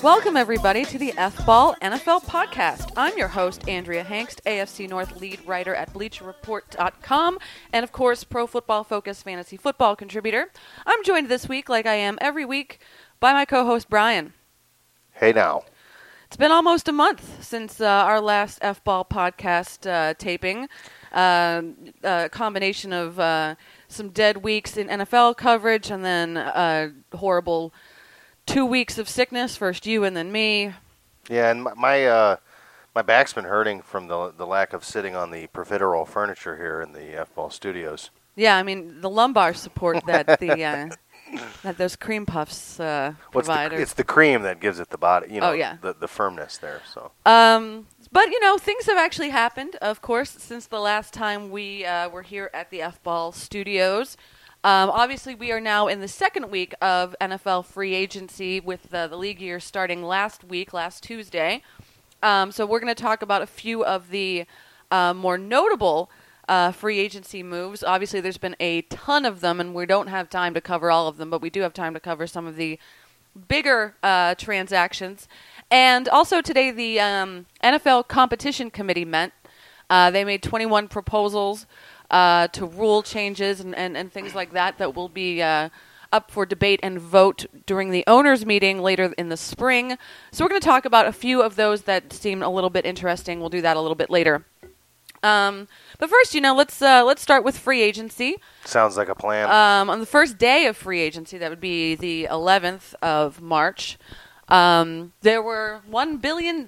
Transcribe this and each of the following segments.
Welcome, everybody, to the F-Ball NFL podcast. I'm your host, Andrea Hangst, AFC North lead writer at BleacherReport.com, and, of course, Pro Football Focus fantasy football contributor. I'm joined this week, like I am every week, by my co-host, Brian. Hey, now. It's been almost a month since our last F-Ball podcast taping. A combination of some dead weeks in NFL coverage and then a horrible 2 weeks of sickness, first you and then me. Yeah, and my back's been hurting from the lack of sitting on the profiterole furniture here in the F-Ball studios. Yeah, I mean, the lumbar support that that those cream puffs provide. It's the cream that gives it the body, yeah. the firmness there. So. But, things have actually happened, of course, since the last time we were here at the F-Ball studios. Obviously, we are now in the second week of NFL free agency with the league year starting last Tuesday. So we're going to talk about a few of the more notable free agency moves. Obviously, there's been a ton of them, and we don't have time to cover all of them, but we do have time to cover some of the bigger transactions. And also today, the NFL Competition Committee met. They made 21 proposals to rule changes and things like that will be up for debate and vote during the owners' meeting later in the spring. So we're going to talk about a few of those that seem a little bit interesting. We'll do that a little bit later. But first, let's start with free agency. Sounds like a plan. On the first day of free agency, that would be the 11th of March. There was $1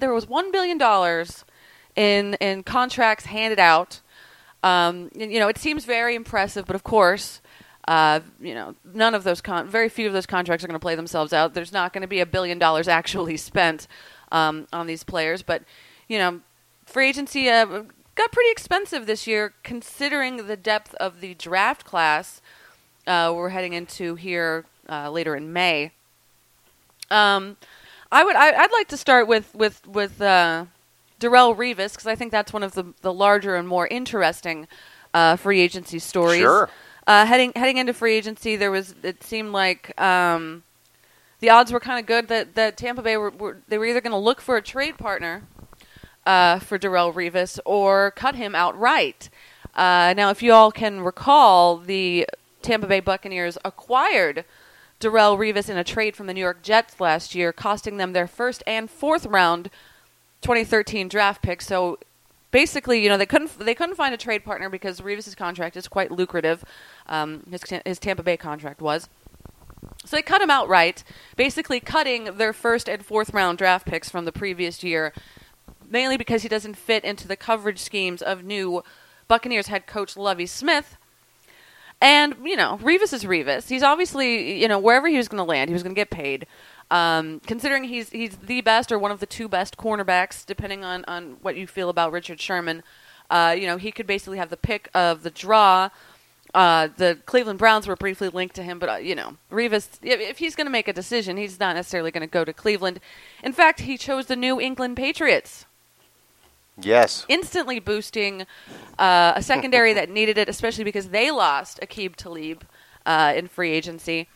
billion in contracts handed out. It seems very impressive, but of course, none of those very few of those contracts are going to play themselves out. There's not going to be $1 billion actually spent on these players, but free agency got pretty expensive this year, considering the depth of the draft class we're heading into here later in May. I'd like to start with Darrelle Revis, because I think that's one of the larger and more interesting free agency stories. Sure. Heading into free agency, it seemed like the odds were kind of good that Tampa Bay were either going to look for a trade partner for Darrelle Revis or cut him outright. Now, if you all can recall, the Tampa Bay Buccaneers acquired Darrelle Revis in a trade from the New York Jets last year, costing them their first and fourth round 2013 draft pick. So basically, they couldn't find a trade partner because Revis's contract is quite lucrative. His Tampa Bay contract was. So they cut him outright, basically cutting their first and fourth round draft picks from the previous year, mainly because he doesn't fit into the coverage schemes of new Buccaneers head coach Lovie Smith. And, Revis is Revis. He's obviously, wherever he was going to land, he was going to get paid. Considering he's the best or one of the two best cornerbacks, depending on what you feel about Richard Sherman, he could basically have the pick of the draw. The Cleveland Browns were briefly linked to him, but, Revis, if he's going to make a decision, he's not necessarily going to go to Cleveland. In fact, he chose the New England Patriots. Yes. Instantly boosting a secondary that needed it, especially because they lost Aqib Talib in free agency.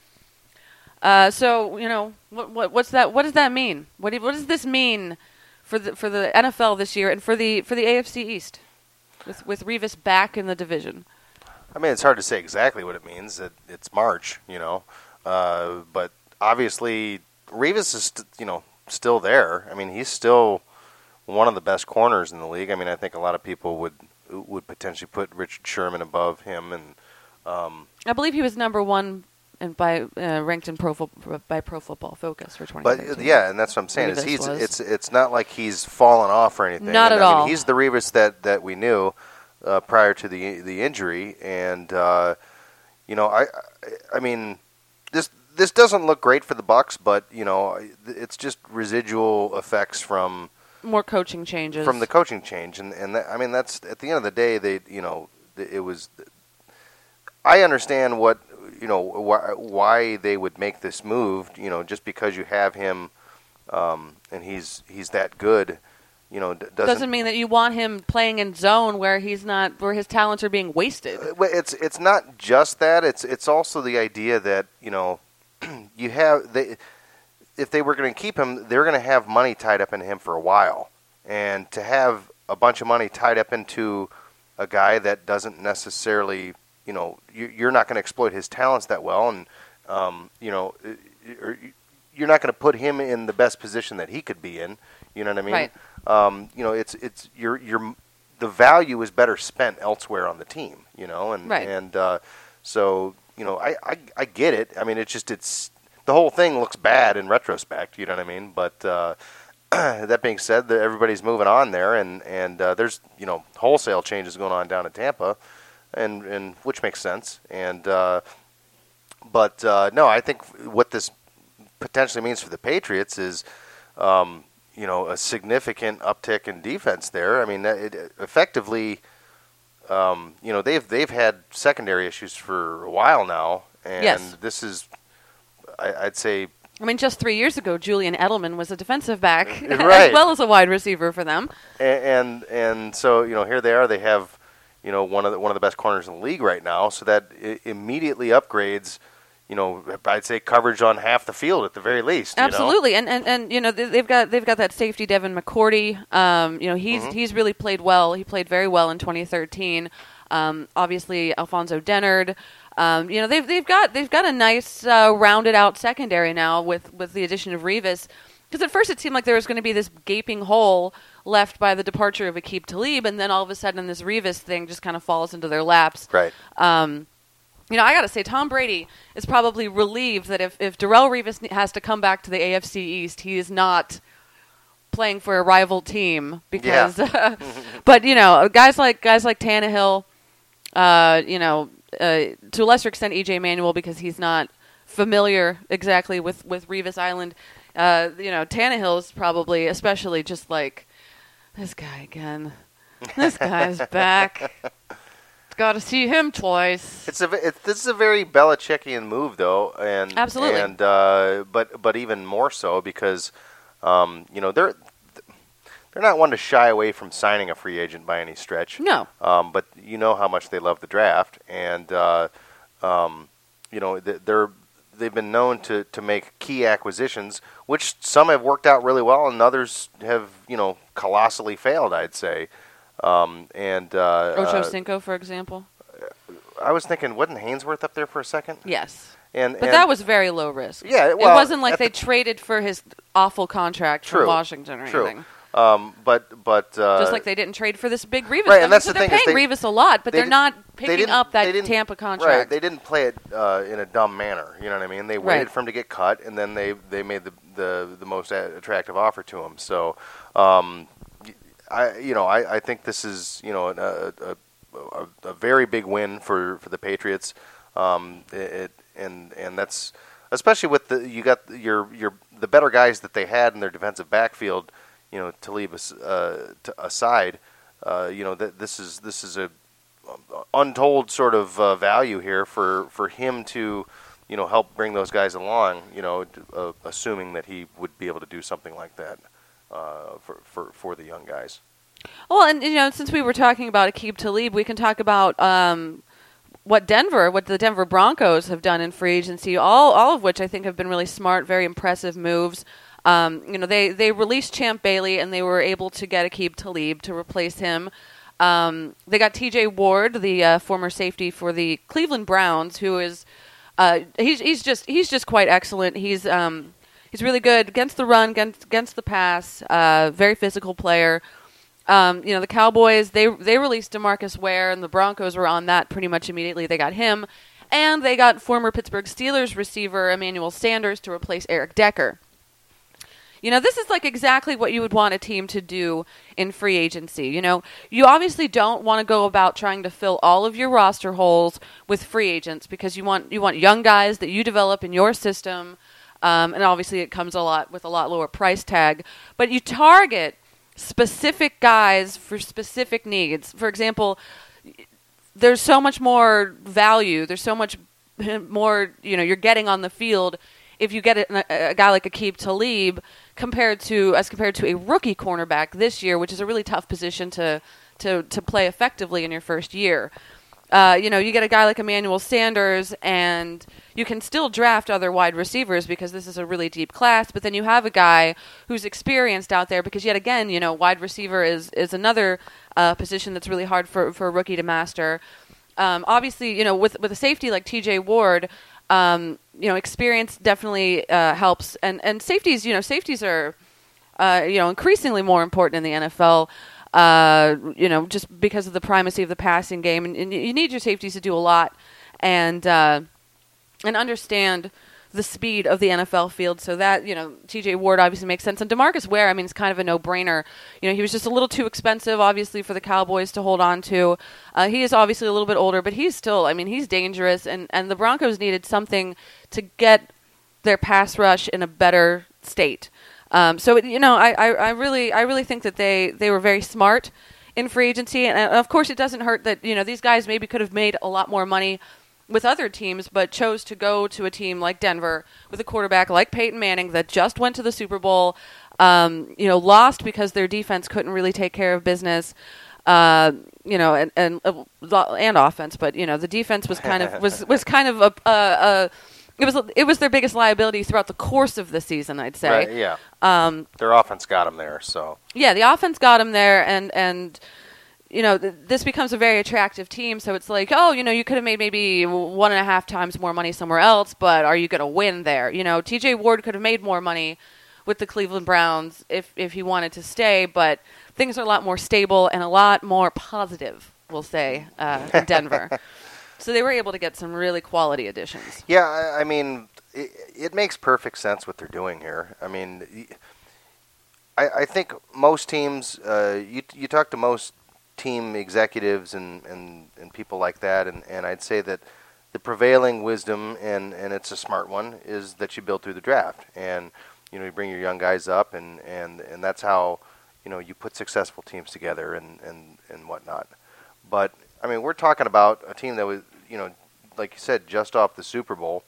So what's that? What does that mean? What does this mean for the NFL this year and for the AFC East with Revis back in the division? I mean, it's hard to say exactly what it means. It's March, but obviously Revis is still there. I mean, he's still one of the best corners in the league. I mean, I think a lot of people would potentially put Richard Sherman above him, and I believe he was number one and ranked in Pro Football Focus for 2013. But yeah, and that's what I'm saying. It's not like he's fallen off or anything. Not at all. He's the Revis that we knew prior to the injury, and I mean, this doesn't look great for the Bucs, but it's just residual effects from more coaching changes from the coaching change, and I mean, that's at the end of the day, it was. I understand why they would make this move. Just because you have him, and he's that good. Doesn't mean that you want him playing in zone where his talents are being wasted. It's not just that. It's also the idea that you have if they were going to keep him, they're going to have money tied up in him for a while. And to have a bunch of money tied up into a guy that doesn't necessarily, you're not going to exploit his talents that well, and you're not going to put him in the best position that he could be in. You know what I mean? Right. It's the value is better spent elsewhere on the team. So I get it. I mean, it's the whole thing looks bad in retrospect. You know what I mean? But that being said, everybody's moving on there, and there's wholesale changes going on down in Tampa, and which makes sense. And but no, I think what this potentially means for the Patriots is a significant uptick in defense there. I mean, it effectively, they've had secondary issues for a while now, and yes. This is, I'd say. I mean, just 3 years ago, Julian Edelman was a defensive back right. as well as a wide receiver for them. And so here they are. They have one of the best corners in the league right now. So that immediately upgrades. I'd say coverage on half the field at the very least. Absolutely, and they've got that safety Devin McCourty. He's really played well. He played very well in 2013. Obviously, Alfonso Dennard. They've got a nice rounded out secondary now with the addition of Revis. Because at first it seemed like there was going to be this gaping hole left by the departure of Aqib Talib, and then all of a sudden this Revis thing just kind of falls into their laps. Right. I got to say, Tom Brady is probably relieved that if Darrelle Revis has to come back to the AFC East, he is not playing for a rival team because. Yeah. But guys like Tannehill, to a lesser extent EJ Manuel because he's not familiar exactly with Revis Island. Tannehill is probably especially just like this guy again. This guy's back. Got to see him twice. This is a very Belichickian move, though, and absolutely, and but even more so because they're not one to shy away from signing a free agent by any stretch. No, but you know how much they love the draft, and they've been known to make key acquisitions, which some have worked out really well, and others have colossally failed. I'd say. Ocho Cinco, for example. I was thinking, wasn't Hainsworth up there for a second? Yes. But that was very low risk. Yeah, well, it wasn't like they traded for his awful contract from Washington or anything. But just like they didn't trade for this big Revis. Right, and that's the they're thing. Paying Revis a lot, but they're not picking up that Tampa contract. Right, they didn't play it in a dumb manner. You know what I mean? They waited for him to get cut, and then they made the most attractive offer to him. So. I think this is a very big win for the Patriots, and that's especially with the better guys that they had in their defensive backfield. Talib aside, this is a untold sort of value here for him to help bring those guys along. Assuming that he would be able to do something like that. For the young guys. Well, and since we were talking about Aqib Talib, we can talk about what the Denver Broncos have done in free agency. All of which I think have been really smart, very impressive moves. They released Champ Bailey and they were able to get Aqib Talib to replace him. They got T.J. Ward, the former safety for the Cleveland Browns, who is he's just quite excellent. He's really good against the run, against the pass. Very physical player. The Cowboys they released DeMarcus Ware, and the Broncos were on that pretty much immediately. They got him, and they got former Pittsburgh Steelers receiver Emmanuel Sanders to replace Eric Decker. This is like exactly what you would want a team to do in free agency. You obviously don't want to go about trying to fill all of your roster holes with free agents because you want young guys that you develop in your system. And obviously it comes with a lot lower price tag. But you target specific guys for specific needs. For example, there's so much more value. There's so much more, you're getting on the field if you get a guy like Aqib Talib compared to a rookie cornerback this year, which is a really tough position to play effectively in your first year. You get a guy like Emmanuel Sanders, and you can still draft other wide receivers because this is a really deep class, but then you have a guy who's experienced out there because, yet again, wide receiver is another position that's really hard for a rookie to master. Obviously, with a safety like T.J. Ward, experience definitely helps. And safeties are, increasingly more important in the NFL. Just because of the primacy of the passing game, and you need your safeties to do a lot, and understand the speed of the NFL field. So that, T.J. Ward obviously makes sense, and DeMarcus Ware, I mean, it's kind of a no-brainer. He was just a little too expensive, obviously, for the Cowboys to hold on to. He is obviously a little bit older, but he's still, he's dangerous, and the Broncos needed something to get their pass rush in a better state. I really think that they were very smart in free agency, and of course it doesn't hurt that these guys maybe could have made a lot more money with other teams, but chose to go to a team like Denver with a quarterback like Peyton Manning that just went to the Super Bowl, lost because their defense couldn't really take care of business, and offense, but the defense was kind of was kind of a It was their biggest liability throughout the course of the season, I'd say. Right, yeah. Their offense got them there, so. Yeah, the offense got them there, and this becomes a very attractive team. So it's like, you could have made maybe 1.5 times more money somewhere else, but are you going to win there? T.J. Ward could have made more money with the Cleveland Browns if he wanted to stay, but things are a lot more stable and a lot more positive, we'll say, in Denver. So they were able to get some really quality additions. Yeah, I mean, it makes perfect sense what they're doing here. I mean, I think most teams, you talk to most team executives and people like that, and I'd say that the prevailing wisdom, and it's a smart one, is that you build through the draft. And, you bring your young guys up, and that's how, you put successful teams together and whatnot. But, I mean, we're talking about a team that was, like you said, just off the Super Bowl.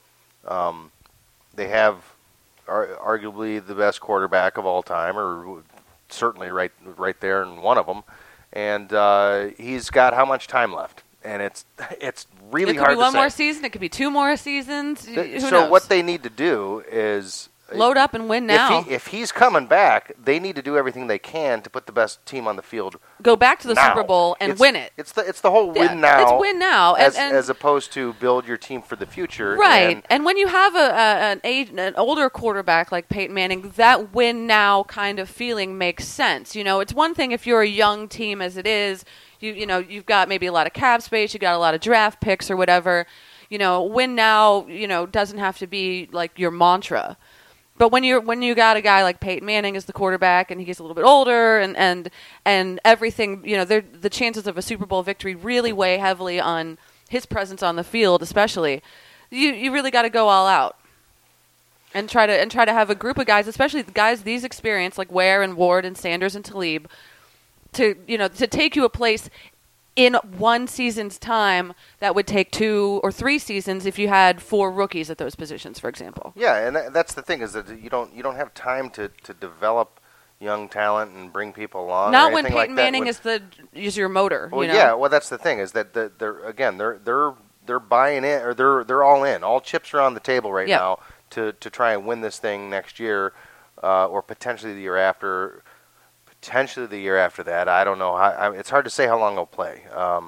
They have arguably the best quarterback of all time, or certainly right there in one of them. And he's got how much time left? And it's really hard to say. It could be one more season. It could be 2 more seasons. Who knows? What they need to do is load up and win now. If he's coming back, they need to do everything they can to put the best team on the field. Go back to the now. Super Bowl and win it. It's the whole win now. It's win now, as opposed to build your team for the future. Right, and when you have an older quarterback like Peyton Manning, that win now kind of feeling makes sense. It's one thing if you're a young team as it is. You've got maybe a lot of cap space, you got a lot of draft picks or whatever. Win now, doesn't have to be like your mantra. But when you got a guy like Peyton Manning as the quarterback, and he gets a little bit older, and everything, the chances of a Super Bowl victory really weigh heavily on his presence on the field, especially. You really got to go all out and try to have a group of guys, especially the guys these experienced like Ware and Ward and Sanders and Talib, to take you a place in one season's time that would take 2 or 3 seasons if you had 4 rookies at those positions, for example. Yeah, and that's the thing, is that you don't have time to develop young talent and bring people along. Not when Peyton Manning is your motor. Well, yeah, well, that's the thing, is that they're buying in, or they're all in. All chips are on the table right now to try and win this thing next year, or potentially the year after. Potentially the year after that. I don't know. It's hard to say how long he'll play.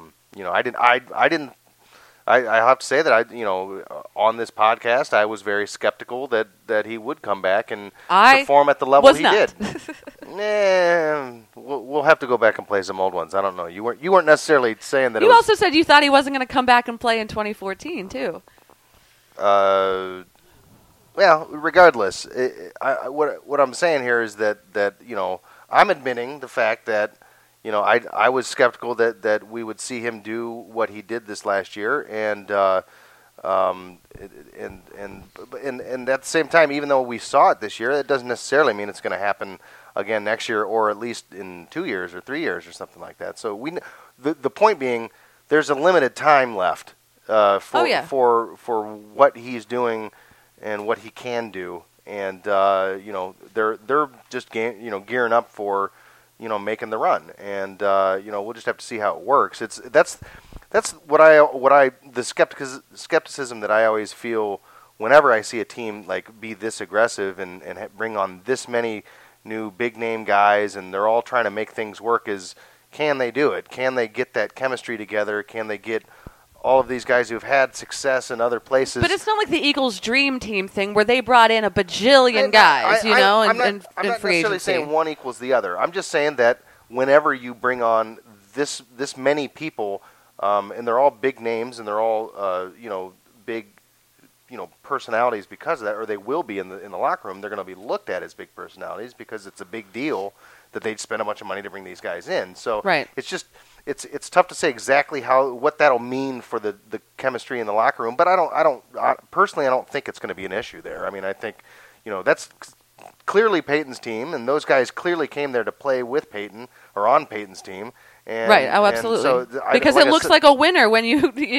I have to say that on this podcast, I was very skeptical that he would come back and perform at the level he did. We'll have to go back and play some old ones. I don't know. You weren't necessarily saying that. You also said you thought he wasn't going to come back and play in 2014 too. Well, regardless, what I'm saying here is that I'm admitting the fact that, I was skeptical that we would see him do what he did this last year, and at the same time, even though we saw it this year, that doesn't necessarily mean it's going to happen again next year, or at least in 2 years or 3 years or something like that. So the point being, there's a limited time left for what he's doing and what he can do. And they're just gearing up for making the run, and we'll just have to see how it works. That's That's the skepticism that I always feel whenever I see a team like be this aggressive and bring on this many new big name guys, and they're all trying to make things work. Is can they do it? Can they get that chemistry together? Can they get all of these guys who've had success in other places? But it's not like the Eagles' dream team thing where they brought in a bajillion guys, I'm not free necessarily agency. saying one equals the other. I'm just saying that whenever you bring on this many people, and they're all big names, and they're all big personalities because of that, or they will be in the locker room. They're going to be looked at as big personalities because it's a big deal that they'd spend a bunch of money to bring these guys in. So right. It's just it's tough to say exactly what that'll mean for the chemistry in the locker room. But personally I don't think it's going to be an issue there. I mean, I think that's clearly Peyton's team, and those guys clearly came there to play with Peyton or on Peyton's team. And, right. Oh, absolutely. Because it looks like a winner when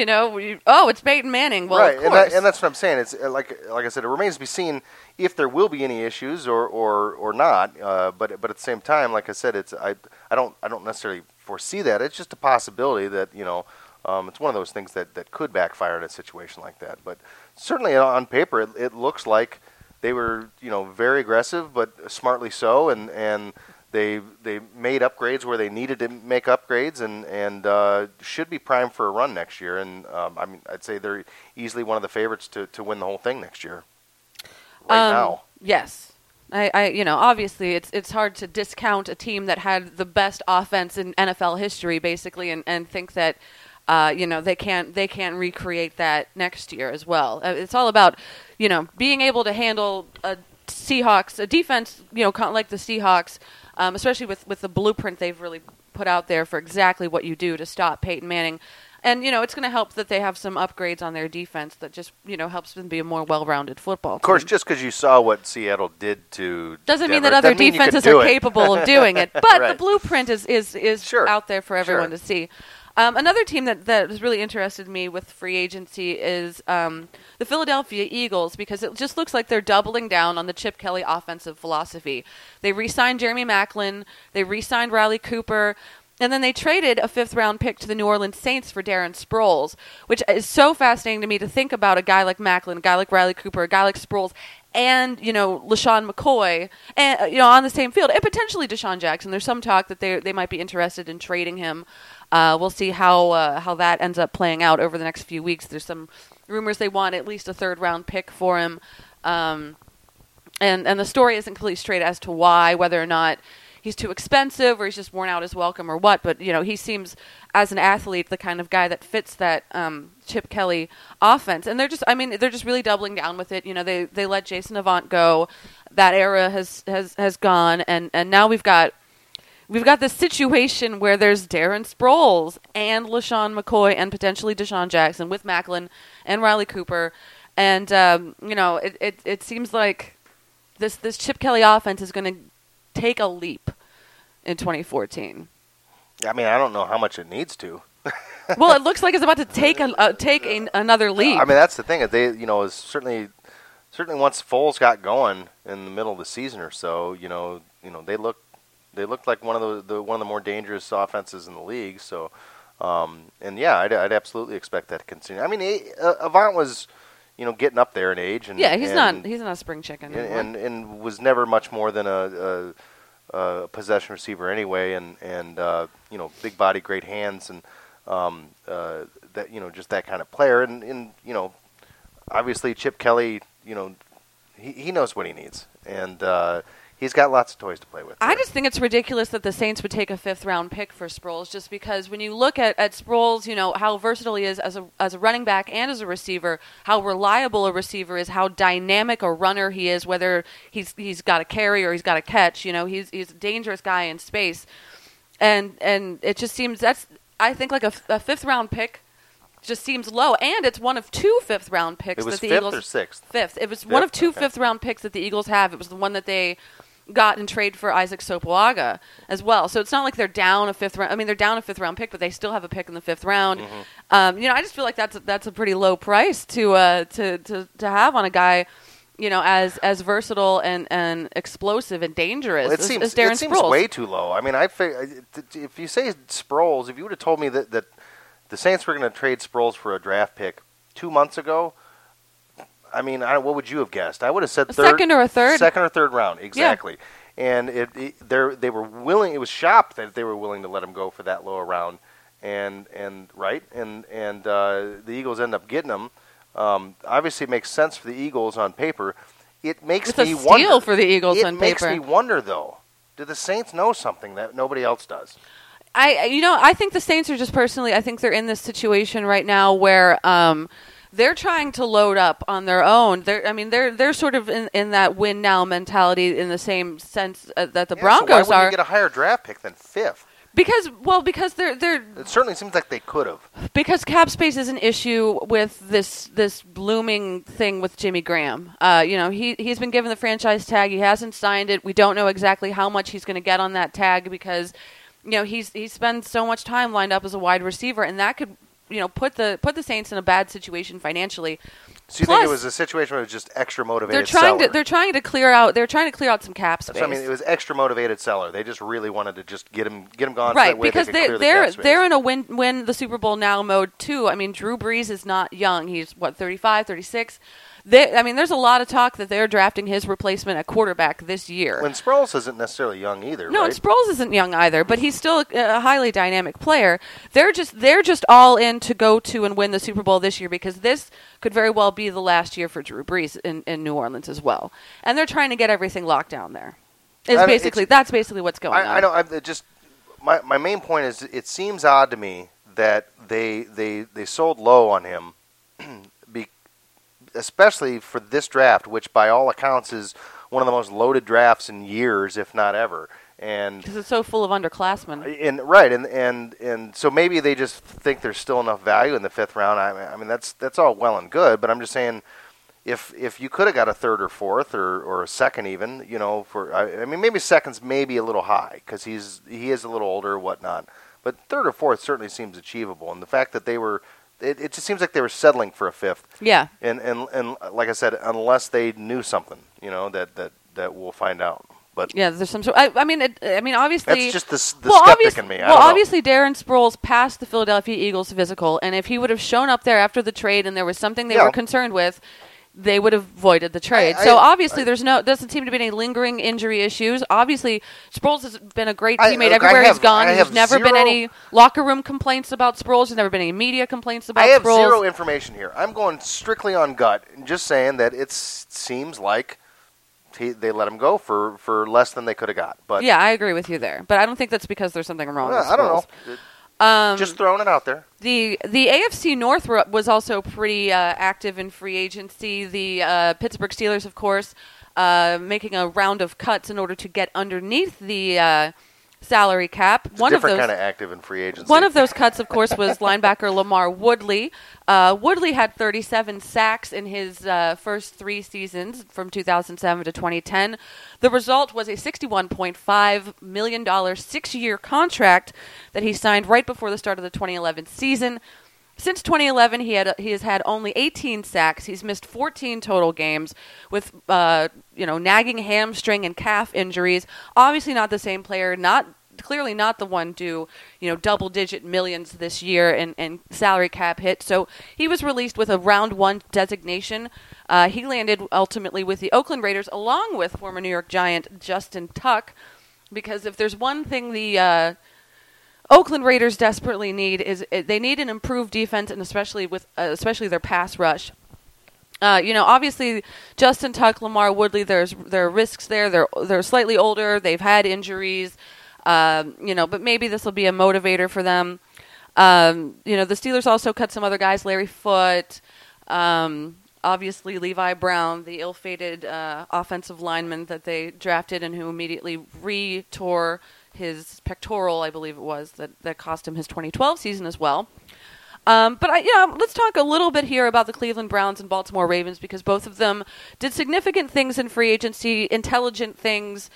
it's Peyton Manning. Well, right. of course. And that's what I'm saying. It's like I said, it remains to be seen if there will be any issues or not. But at the same time, like I said, I don't necessarily foresee that. It's just a possibility that it's one of those things that could backfire in a situation like that. But certainly on paper, it looks like they were very aggressive, but smartly so, and They made upgrades where they needed to make upgrades, and should be primed for a run next year. And I'd say they're easily one of the favorites to win the whole thing next year. Right now, yes, I obviously it's hard to discount a team that had the best offense in NFL history, basically, and think that they can't recreate that next year as well. It's all about being able to handle a defense, like the Seahawks. Especially with the blueprint they've really put out there for exactly what you do to stop Peyton Manning. And, it's going to help that they have some upgrades on their defense that just, helps them be a more well-rounded football team. Of course, just because you saw what Seattle did to doesn't Denver, mean that other defenses are capable of doing it. But right. The blueprint is sure. out there for everyone to see. Another team that has really interested me with free agency is the Philadelphia Eagles, because it just looks like they're doubling down on the Chip Kelly offensive philosophy. They re-signed Jeremy Maclin, they re-signed Riley Cooper, and then they traded a 5th-round pick to the New Orleans Saints for Darren Sproles, which is so fascinating to me to think about a guy like Maclin, a guy like Riley Cooper, a guy like Sproles, and, LaShawn McCoy, and, on the same field, and potentially Deshaun Jackson. There's some talk that they might be interested in trading him. We'll see how that ends up playing out over the next few weeks. There's some rumors they want at least a 3rd-round pick for him. And the story isn't completely straight as to why, whether or not he's too expensive or he's just worn out his welcome or what. But, he seems, as an athlete, the kind of guy that fits that Chip Kelly offense. And they're just really doubling down with it. They let Jason Avant go. That era has gone. And now we've got this situation where there's Darren Sproles and LaShawn McCoy and potentially Deshaun Jackson with Maclin and Riley Cooper. And, it seems like this Chip Kelly offense is going to take a leap in 2014. I mean, I don't know how much it needs to. Well, it looks like it's about to take another leap. I mean, that's the thing. They, is certainly once Foles got going in the middle of the season or so, they looked like one of the more dangerous offenses in the league. So, I'd absolutely expect that to continue. I mean, Avant was, getting up there in age, and he's not a spring chicken anymore. and was never much more than a possession receiver anyway, and big body, great hands, and that just that kind of player, and obviously Chip Kelly, he knows what he needs, and he's got lots of toys to play with. I just think it's ridiculous that the Saints would take a 5th-round pick for Sproles, just because when you look at Sproles, how versatile he is as a running back and as a receiver, how reliable a receiver is, how dynamic a runner he is, whether he's got a carry or he's got a catch. He's a dangerous guy in space, and it just seems I think like a 5th-round pick just seems low, and it's one of 2 5th-round picks that the Eagles. It was 5th or 6th? 5th. It was one of 2 5th-round picks that the Eagles have. It was the one that they got in trade for Isaac Sopoaga as well. So it's not like they're down a 5th round. I mean, they're down a 5th-round pick, but they still have a pick in the 5th round. Mm-hmm. I just feel like that's a pretty low price to have on a guy, as versatile and explosive and dangerous as Darren Sproles. It seems way too low. I mean, if you say Sproles, if you would have told me that the Saints were going to trade Sproles for a draft pick 2 months ago, I mean, what would you have guessed? I would have said second or a third. Second or third round, exactly. Yeah. And they were willing. It was shocked that they were willing to let him go for that low a round, and the Eagles end up getting him. Obviously, it makes sense for the Eagles on paper. It makes it's me a wonder. steal for the Eagles on paper. It makes me wonder, though. Do the Saints know something that nobody else does? I think the Saints are just personally. I think they're in this situation right now where they're trying to load up on their own. They're sort of in that win now mentality in the same sense that the Broncos so why wouldn't are. You get a higher draft pick than fifth? Because they're. It certainly seems like they could have. Because cap space is an issue with this blooming thing with Jimmy Graham. He's been given the franchise tag. He hasn't signed it. We don't know exactly how much he's going to get on that tag because, he spends so much time lined up as a wide receiver, and that could, put the Saints in a bad situation financially. So you think it was a situation where it was just extra motivated They're trying to clear out some cap space. It was extra motivated seller. They just really wanted to just get him gone. Right, so that way because they're in a win the Super Bowl now mode too. I mean, Drew Brees is not young. He's 35, 36. There's a lot of talk that they're drafting his replacement at quarterback this year. When Sproles isn't necessarily young either. No, right? Sproles isn't young either, but he's still a highly dynamic player. They're just all in to go to and win the Super Bowl this year because this could very well be the last year for Drew Brees in New Orleans as well. And they're trying to get everything locked down there. That's basically what's going on. I know. My main point is it seems odd to me that they sold low on him. Especially for this draft, which by all accounts is one of the most loaded drafts in years, if not ever. And because it's so full of underclassmen. And so maybe they just think there's still enough value in the fifth round. I mean that's all well and good, but I'm just saying if you could have got a third or fourth or a second even, maybe second's maybe a little high because he is a little older or whatnot, but third or fourth certainly seems achievable. And the fact that they were It just seems like they were settling for a fifth. Yeah. And like I said, unless they knew something, that we'll find out. But yeah, there's some sort. Obviously, that's just the skeptic in me. Obviously, Darren Sproles passed the Philadelphia Eagles physical, and if he would have shown up there after the trade and there was something they were concerned with, they would have voided the trade. Obviously, doesn't seem to be any lingering injury issues. Obviously, Sproles has been a great teammate everywhere he's gone. There's never been any locker room complaints about Sproles. There's never been any media complaints about Sproles. I have zero information here. I'm going strictly on gut, and just saying that it seems like they let him go for less than they could have got. But yeah, I agree with you there. But I don't think that's because there's something wrong with Sproles. I don't know. Just throwing it out there. The AFC North was also pretty active in free agency. The Pittsburgh Steelers, of course, making a round of cuts in order to get underneath the salary cap. It's different kind of active in free agency. One of those cuts, of course, was linebacker Lamar Woodley. Woodley had 37 sacks in his first 3 seasons from 2007 to 2010. The result was a $61.5 million 6-year contract that he signed right before the start of the 2011 season. Since 2011, he has had only 18 sacks. He's missed 14 total games with nagging hamstring and calf injuries. Obviously, not the same player. Clearly not the one due double-digit millions this year and salary cap hit. So he was released with a round 1 designation. He landed ultimately with the Oakland Raiders, along with former New York Giant Justin Tuck, because if there's one thing the Oakland Raiders desperately need is they need an improved defense, and especially their pass rush. Obviously, Justin Tuck, Lamar Woodley, there are risks there. They're slightly older. They've had injuries, but maybe this will be a motivator for them. The Steelers also cut some other guys, Larry Foote, obviously Levi Brown, the ill-fated offensive lineman that they drafted and who immediately re-tore his pectoral, I believe it was, that cost him his 2012 season as well. Let's talk a little bit here about the Cleveland Browns and Baltimore Ravens because both of them did significant things in free agency, intelligent things,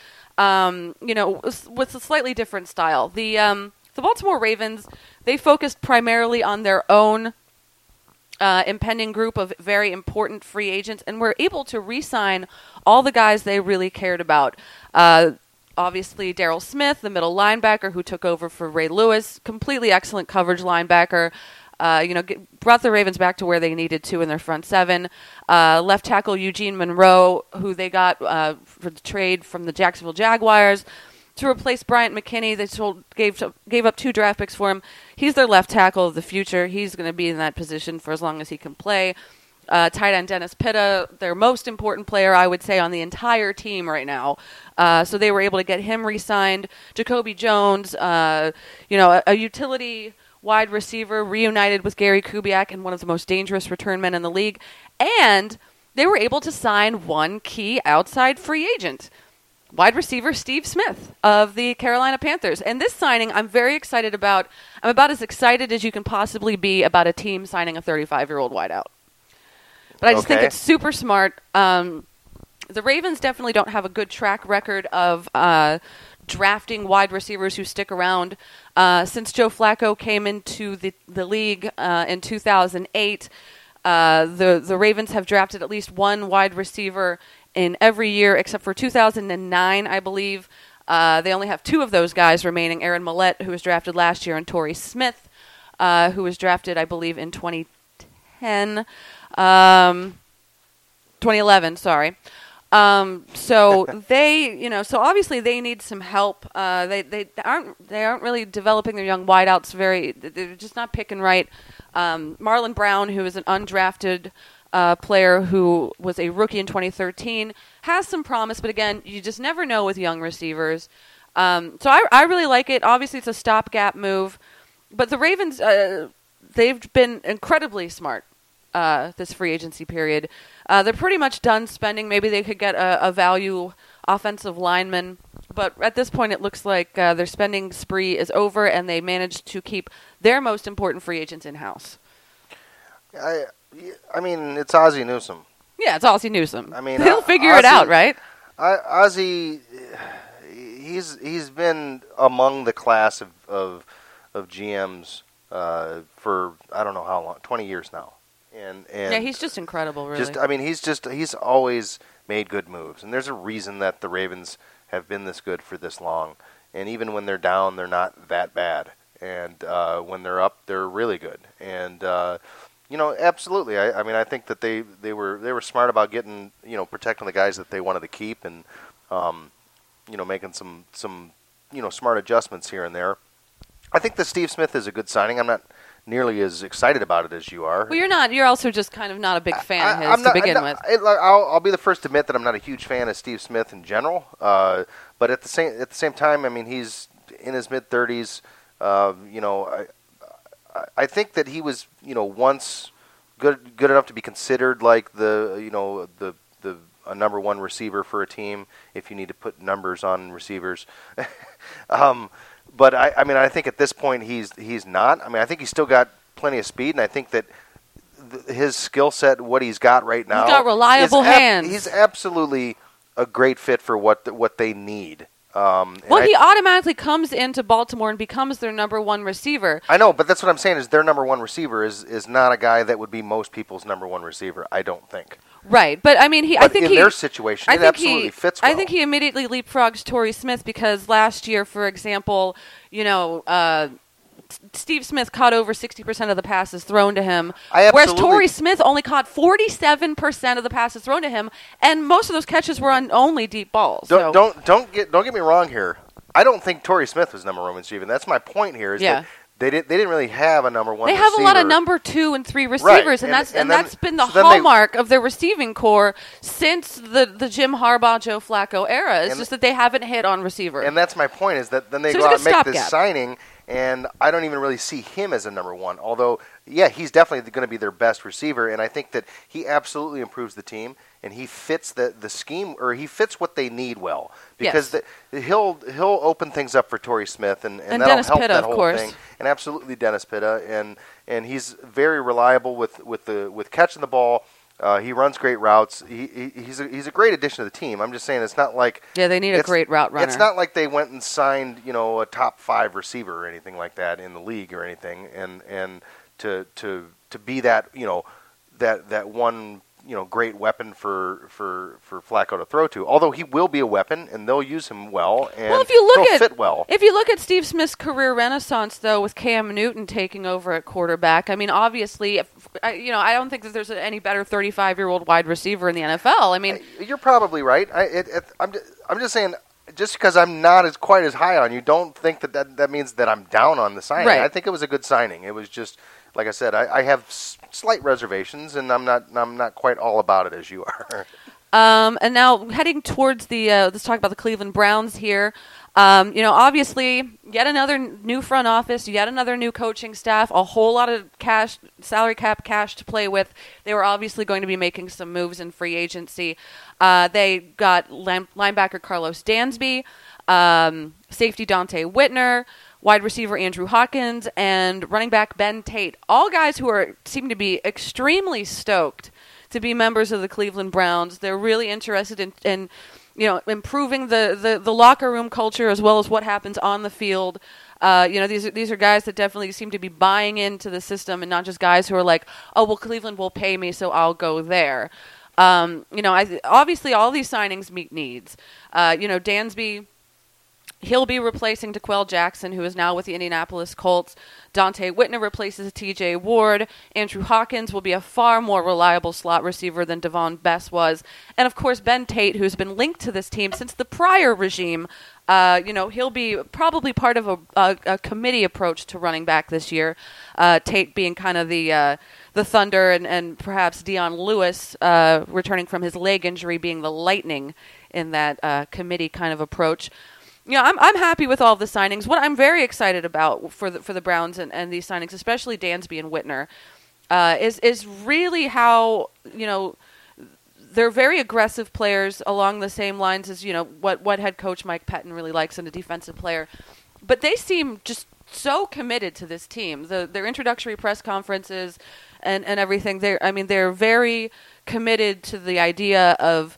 with a slightly different style. The Baltimore Ravens, they focused primarily on their own impending group of very important free agents and were able to re-sign all the guys they really cared about. Obviously, Darryl Smith, the middle linebacker who took over for Ray Lewis, completely excellent coverage linebacker. brought the Ravens back to where they needed to in their front seven. Left tackle Eugene Monroe, who they got for the trade from the Jacksonville Jaguars to replace Bryant McKinney. They gave up 2 draft picks for him. He's their left tackle of the future. He's going to be in that position for as long as he can play. Tight end Dennis Pitta, their most important player, I would say, on the entire team right now. So they were able to get him re-signed. Jacoby Jones, a utility wide receiver, reunited with Gary Kubiak and one of the most dangerous return men in the league. And they were able to sign one key outside free agent, wide receiver Steve Smith of the Carolina Panthers. And this signing I'm very excited about. I'm about as excited as you can possibly be about a team signing a 35-year-old wideout. But I just think it's super smart. The Ravens definitely don't have a good track record of drafting wide receivers who stick around. Since Joe Flacco came into the league in 2008, the Ravens have drafted at least one wide receiver in every year except for 2009, I believe. They only have 2 of those guys remaining, Aaron Millette, who was drafted last year, and Torrey Smith, who was drafted, I believe, in 2010. 2011, sorry. So so obviously they need some help. They aren't really developing their young wideouts they're just not picking right. Marlon Brown, who is an undrafted player who was a rookie in 2013, has some promise, but again, you just never know with young receivers. So I really like it. Obviously, it's a stopgap move, but the Ravens, they've been incredibly smart this free agency period. They're pretty much done spending. Maybe they could get a value offensive lineman, but at this point, it looks like their spending spree is over, and they managed to keep their most important free agents in-house. I mean, it's Ozzie Newsome. Yeah, it's Ozzie Newsome. I mean, he'll figure it out, right? Ozzie, he's been among the class of GMs for I don't know how long, 20 years now, and yeah, he's just incredible, really. He's always made good moves, and there's a reason that the Ravens have been this good for this long, and even when they're down, they're not that bad, and when they're up, they're really good, and. Absolutely. I think that they were smart about getting, protecting the guys that they wanted to keep and, making some smart adjustments here and there. I think that Steve Smith is a good signing. I'm not nearly as excited about it as you are. Well, you're not. You're also just kind of not a big fan of his to begin with. I'll be the first to admit that I'm not a huge fan of Steve Smith in general. But at the same time, I mean, he's in his mid-30s. I think that he was, once good enough to be considered like a number one receiver for a team if you need to put numbers on receivers. But I think at this point he's not. I mean, I think he's still got plenty of speed, and I think that his skill set, what he's got right now, he's got reliable hands. He's absolutely a great fit for what they need. He automatically comes into Baltimore and becomes their number one receiver. I know, but that's what I'm saying is their number one receiver is not a guy that would be most people's number one receiver, I don't think. Right, but I mean, their situation, it absolutely fits well. I think he immediately leapfrogs Torrey Smith because last year, for example, Steve Smith caught over 60% of the passes thrown to him, whereas Torrey Smith only caught 47% of the passes thrown to him, and most of those catches were on only deep balls. Don't get me wrong here. I don't think Torrey Smith was number one receiver. That's my point here. That they didn't really have a number one. They have receiver. a lot of number 2 and 3 receivers, right. and that's been the hallmark of their receiving core since the Jim Harbaugh, Joe Flacco era. It's just that they haven't hit on receiver. And that's my point is that then they go out and make this signing. And I don't even really see him as a number one. Although, yeah, he's definitely going to be their best receiver. And I think that he absolutely improves the team. And he fits the scheme, or he fits what they need well. Because he'll open things up for Torrey Smith. And that'll Dennis help Pitta, that whole of course. thing. And absolutely Dennis Pitta. And he's very reliable with catching the ball. He runs great routes. He's a great addition to the team. I'm just saying it's not like they need a great route runner. It's not like they went and signed a top 5 receiver or anything like that in the league or anything. And to be that that one great weapon for Flacco to throw to. Although he will be a weapon, and they'll use him well, and he'll fit well. If you look at Steve Smith's career renaissance, though, with Cam Newton taking over at quarterback, I mean, obviously, I don't think that there's any better 35-year-old wide receiver in the NFL. I mean, you're probably right. I'm just saying. Just because I'm not quite as high on you, don't think that means that I'm down on the signing. Right. I think it was a good signing. It was just, like I said, I have slight reservations, and I'm not quite all about it as you are. And now heading towards let's talk about the Cleveland Browns here. Obviously, yet another new front office, yet another new coaching staff, a whole lot of salary cap cash to play with. They were obviously going to be making some moves in free agency. They got linebacker Carlos Dansby, safety Dante Whitner, wide receiver Andrew Hawkins, and running back Ben Tate. All guys who seem to be extremely stoked to be members of the Cleveland Browns. They're really interested in improving the locker room culture as well as what happens on the field. These are guys that definitely seem to be buying into the system, and not just guys who are like, oh, well, Cleveland will pay me, so I'll go there. Obviously all these signings meet needs. Dansby, he'll be replacing DeQuell Jackson, who is now with the Indianapolis Colts. Dante Whitner replaces T.J. Ward. Andrew Hawkins will be a far more reliable slot receiver than Devon Bess was. And, of course, Ben Tate, who's been linked to this team since the prior regime. He'll be probably part of a committee approach to running back this year. Tate being kind of the Thunder, and perhaps Dion Lewis returning from his leg injury being the Lightning in that committee kind of approach. I'm happy with all of the signings. What I'm very excited about for the Browns and these signings, especially Dansby and Whitner, is really how they're very aggressive players along the same lines as what head coach Mike Pettin really likes in a defensive player, but they seem just so committed to this team. Their introductory press conferences and everything. They're very committed to the idea of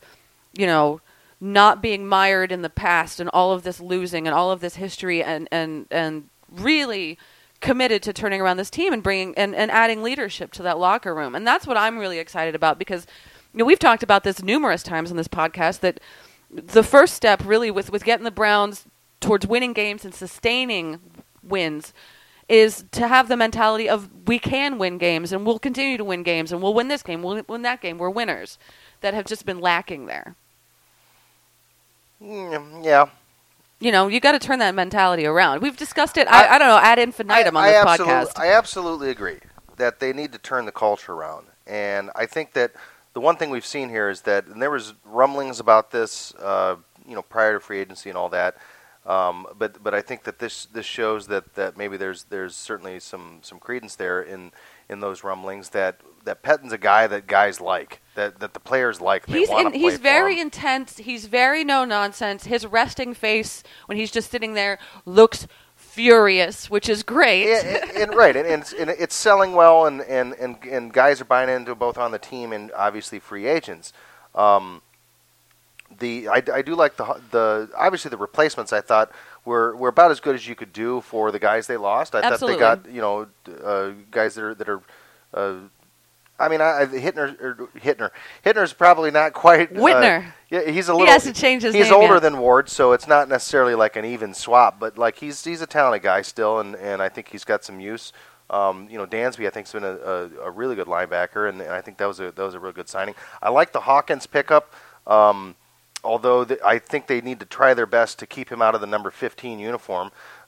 not being mired in the past and all of this losing and all of this history, and really committed to turning around this team and bringing and adding leadership to that locker room. And that's what I'm really excited about, because we've talked about this numerous times on this podcast, that the first step really with getting the Browns towards winning games and sustaining wins is to have the mentality of we can win games and we'll continue to win games and we'll win this game, we'll win that game. We're winners that have just been lacking there. Yeah. You got to turn that mentality around. We've discussed it, I don't know, ad infinitum on this podcast. I absolutely agree that they need to turn the culture around. And I think that the one thing we've seen here is that, and there was rumblings about this, prior to free agency and all that, but I think that this shows that maybe there's certainly some credence there in those rumblings, that Pettin's a guy that guys like, that the players like. He's very intense. He's very no nonsense. His resting face when he's just sitting there looks furious, which is great. And it's selling well, and guys are buying into both on the team and obviously free agents. I do like the obviously the replacements. I thought were about as good as you could do for the guys they lost. I Absolutely. thought they got guys that are. Hitner's probably not quite. Whitner. He's a little. He hasn't changed his name. He's older than Ward, so it's not necessarily like an even swap. But like he's a talented guy still, and I think he's got some use. Dansby I think has been a really good linebacker, and I think that was a real good signing. I like the Hawkins pickup. Although I think they need to try their best to keep him out of the number 15 uniform.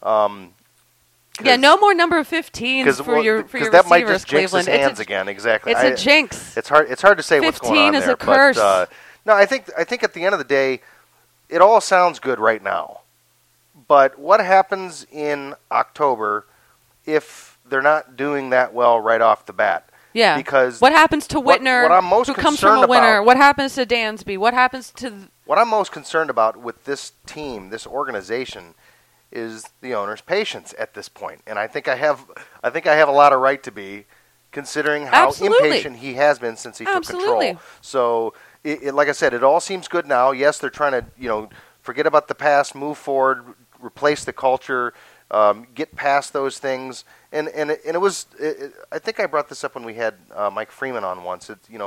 No more number 15s for your receivers, that might just jinx Cleveland. his hands again. Exactly, it's a jinx. It's hard to say what's going on there. 15 is a curse. But, no, I think at the end of the day, it all sounds good right now. But what happens in October if they're not doing that well right off the bat? Yeah. Because what happens to Whitner, what I'm most who comes from a winner? What happens to Dansby? What happens to... What I'm most concerned about with this team, this organization, is the owner's patience at this point. And I think I have a lot of right to be, considering how impatient he has been since he took control. So, like I said, it all seems good now. Yes, they're trying to, forget about the past, move forward, replace the culture, get past those things. And it was, I think I brought this up when we had Mike Freeman on once.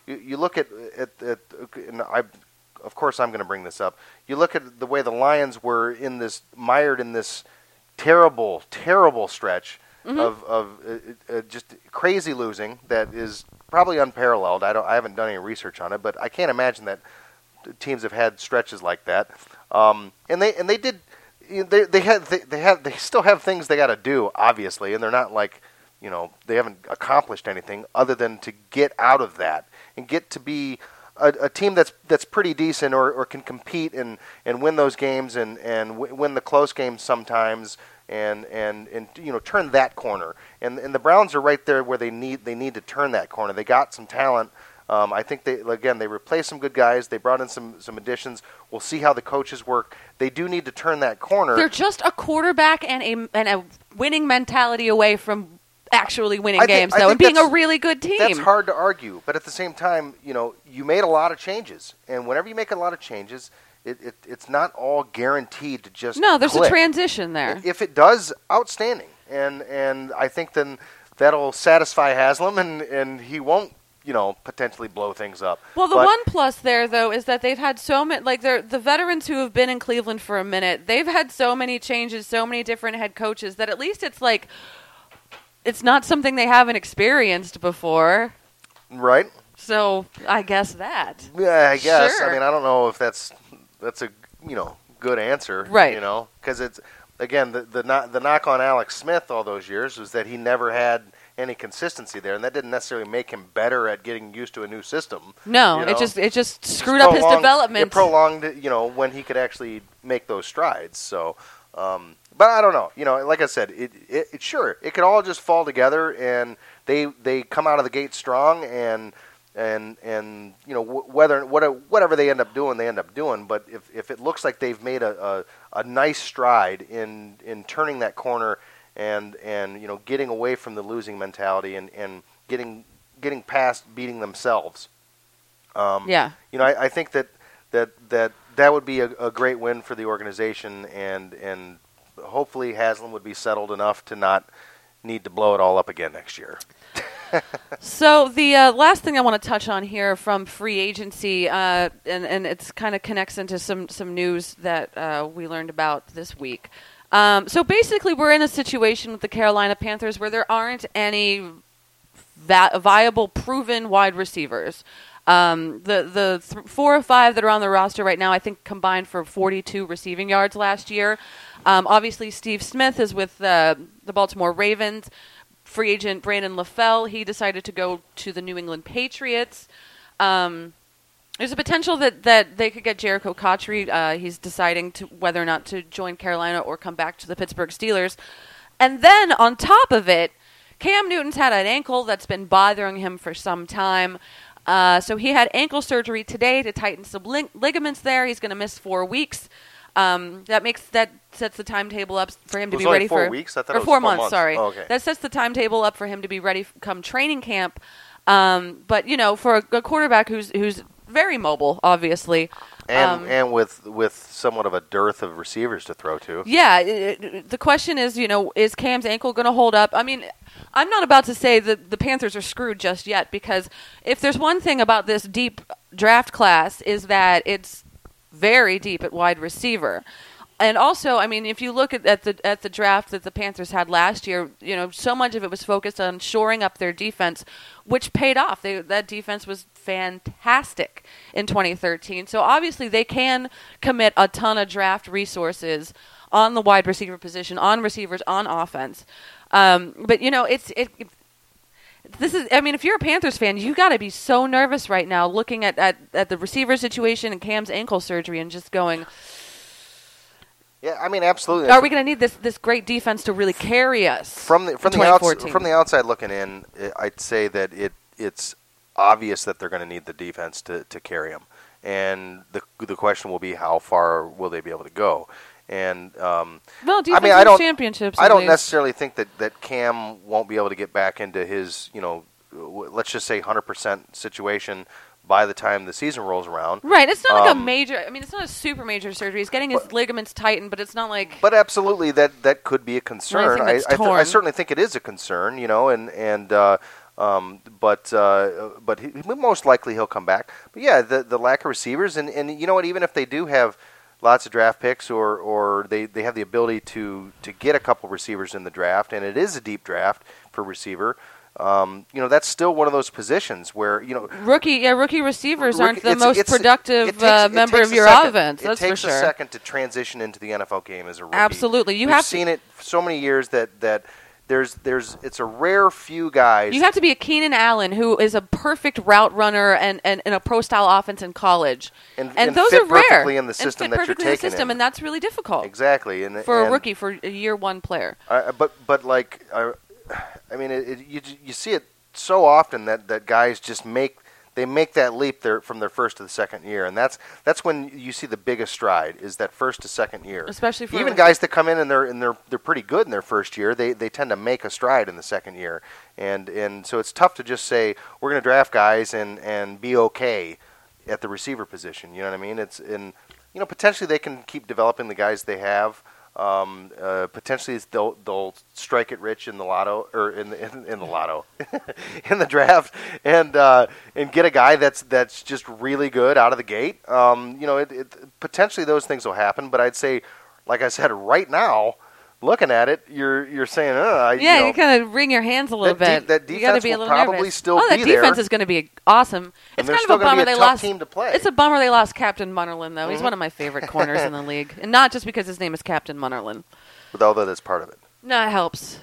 you look at and of course I'm going to bring this up. You look at the way the Lions were mired in this terrible stretch of just crazy losing that is probably unparalleled. I haven't done any research on it, but I can't imagine that teams have had stretches like that. And they did. They still have things they got to do, obviously, and they're not like, they haven't accomplished anything other than to get out of that and get to be a team that's pretty decent or can compete and win those games and win the close games sometimes and turn that corner. And the Browns are right there where they need to turn that corner. They got some talent. I think they replaced some good guys. They brought in some additions. We'll see how the coaches work. They do need to turn that corner. They're just a quarterback and a winning mentality away from actually winning games, though, and being a really good team. That's hard to argue, but at the same time, you made a lot of changes, and whenever you make a lot of changes, it's not all guaranteed to just there's click. a transition there. If it does, outstanding, and I think then that'll satisfy Haslam, and he won't potentially blow things up. Well, the one plus there, though, is that they've had so many, like the veterans who have been in Cleveland for a minute, they've had so many changes, so many different head coaches, that at least it's like, it's not something they haven't experienced before. Right. So I guess that. Yeah, I guess. Sure. I mean, I don't know if that's a good answer. Right. Because it's, again, the knock on Alex Smith all those years was that he never had any consistency there, and that didn't necessarily make him better at getting used to a new system. No, it just screwed up his development. It prolonged, when he could actually make those strides. So, but I don't know. Like I said, it sure it could all just fall together, and they come out of the gate strong, and whatever they end up doing. But if it looks like they've made a nice stride in turning that corner. And getting away from the losing mentality and getting past beating themselves. I think that would be a great win for the organization, and hopefully Haslam would be settled enough to not need to blow it all up again next year. So the last thing I want to touch on here from free agency, and it's kind of connects into some news that we learned about this week. So basically, we're in a situation with the Carolina Panthers where there aren't any viable, proven wide receivers. The 4 or 5 that are on the roster right now, I think, combined for 42 receiving yards last year. Obviously, Steve Smith is with the Baltimore Ravens. Free agent Brandon LaFell, he decided to go to the New England Patriots. There's a potential that they could get Jericho Cotchery. He's deciding whether or not to join Carolina or come back to the Pittsburgh Steelers. And then on top of it, Cam Newton's had an ankle that's been bothering him for some time. So he had ankle surgery today to tighten some ligaments there. He's going to miss 4 weeks. That sets the timetable up for him to be ready for 4 weeks. I thought it was 4 months. Sorry, oh, okay. That sets the timetable up for him to be ready come training camp. But for a quarterback who's very mobile, obviously, and with somewhat of a dearth of receivers to throw to. Yeah, the question is, is Cam's ankle going to hold up? I mean, I'm not about to say that the Panthers are screwed just yet, because if there's one thing about this deep draft class is that it's very deep at wide receiver. And also, I mean, if you look at the draft that the Panthers had last year, so much of it was focused on shoring up their defense, which paid off. That defense was fantastic in 2013. So obviously they can commit a ton of draft resources on the wide receiver position, on receivers, on offense. But this is. I mean, if you're a Panthers fan, you got to be so nervous right now, looking at the receiver situation and Cam's ankle surgery, and just going. Yeah, I mean, absolutely. Are we going to need this great defense to really carry us from the outside looking in? I'd say that it's obvious that they're going to need the defense to carry them, and the question will be how far will they be able to go? And defense championships. I don't necessarily think that Cam won't be able to get back into his let's just say 100% situation by the time the season rolls around. Right. It's not like a major. I mean, it's not a super major surgery. He's getting his ligaments tightened, but it's not like. But absolutely, that could be a concern. I certainly think it is a concern. But most likely he'll come back. But yeah, the lack of receivers, and you know what? Even if they do have lots of draft picks, or they have the ability to get a couple receivers in the draft, and it is a deep draft for receiver. That's still one of those positions where rookie receivers aren't the most productive member of your offense. That's for sure. It takes a second to transition into the NFL game as a rookie. Absolutely, We've seen it so many years that it's a rare few guys. You have to be a Keenan Allen who is a perfect route runner and in a pro style offense in college, and those fit are rare. Perfectly in the system that you're taking in. And that's really difficult. Exactly, for a rookie, for a year one player. You see it so often that guys just make that leap from their first to the second year, and that's when you see the biggest stride, is that first to second year. Especially for even guys that come in and they're pretty good in their first year, they tend to make a stride in the second year, and so it's tough to just say we're going to draft guys and be okay at the receiver position. You know what I mean? Potentially they can keep developing the guys they have. Potentially they'll strike it rich in the lotto, or in the lotto in the draft, and get a guy that's just really good out of the gate. Potentially those things will happen, but I'd say, like I said, right now, looking at it, you're saying, you kind of wring your hands a little bit. That defense will probably still be there. That defense is going to be awesome. It's kind of a bummer they lost. Team to play. It's a bummer they lost Captain Munnerlyn, though. Mm-hmm. He's one of my favorite corners in the league, and not just because his name is Captain Munnerlyn. But although that's part of it. No, it helps.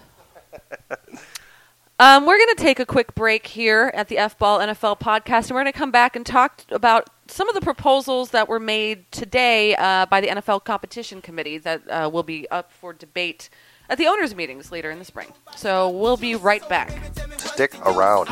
We're going to take a quick break here at the F-Ball NFL podcast, and we're going to come back and talk about some of the proposals that were made today by the NFL Competition Committee that will be up for debate at the owners' meetings later in the spring. So we'll be right back. Stick around.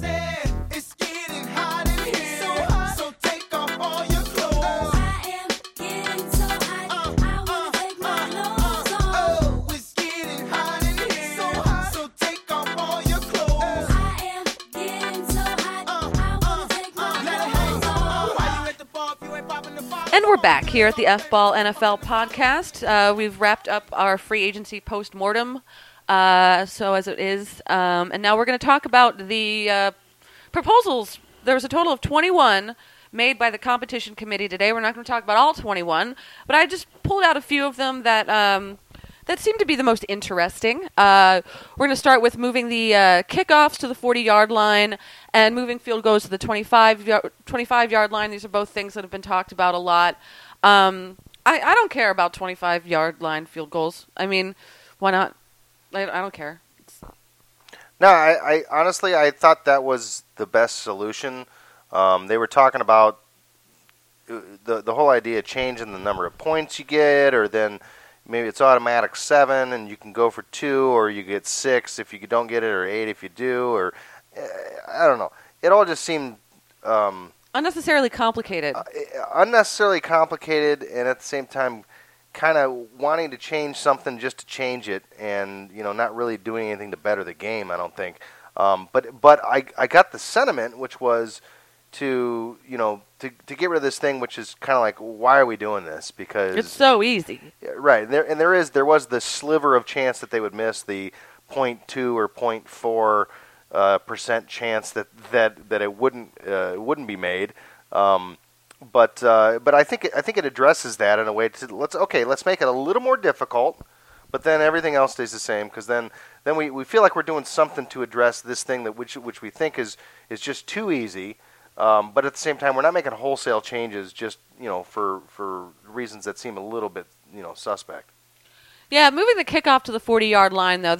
And we're back here at the F-Ball NFL podcast. We've wrapped up our free agency post-mortem, so as it is. And now we're going to talk about the proposals. There was a total of 21 made by the competition committee today. We're not going to talk about all 21, but I just pulled out a few of them that seem to be the most interesting. We're going to start with moving the kickoffs to the 40-yard line and moving field goals to the 25-yard line. These are both things that have been talked about a lot. I don't care about 25-yard line field goals. I mean, why not? I don't care. No, I honestly, I thought that was the best solution. They were talking about the whole idea of changing the number of points you get, or then maybe it's automatic 7 and you can go for 2, or you get 6 if you don't get it, or 8 if you do, or I don't know. It all just seemed unnecessarily complicated. Unnecessarily complicated, and at the same time kind of wanting to change something just to change it, and not really doing anything to better the game, I don't think. But I got the sentiment, which was to get rid of this thing, which is kind of like, why are we doing this? Because it's so easy, right? There was the sliver of chance that they would miss the 0.2 or 0.4% chance that it wouldn't be made. But I think it addresses that in a way to let's make it a little more difficult, but then everything else stays the same, because then we feel like we're doing something to address this thing which we think is just too easy. But at the same time, we're not making wholesale changes just for reasons that seem a little bit suspect. Yeah, moving the kickoff to the 40-yard line, though,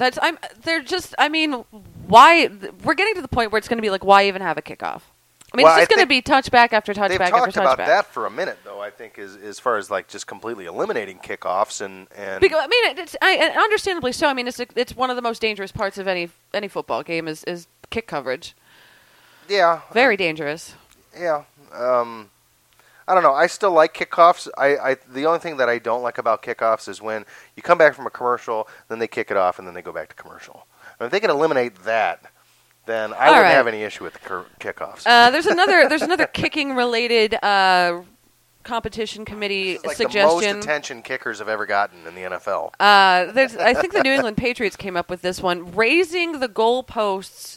why? We're getting to the point where it's going to be like, why even have a kickoff? I mean, it's just going to be touchback after touchback after touchback. They've talked about that for a minute, though, I think, as far as like just completely eliminating kickoffs and. Because, I mean, understandably so. I mean, it's one of the most dangerous parts of any football game is kick coverage. Yeah. Very dangerous. Yeah. I don't know. I still like kickoffs. The only thing that I don't like about kickoffs is when you come back from a commercial, then they kick it off, and then they go back to commercial. And if they can eliminate that, then I wouldn't have any issue with the kickoffs. There's another kicking related competition committee suggestion. The most attention kickers have ever gotten in the NFL. I think the New England Patriots came up with this one: raising the goalposts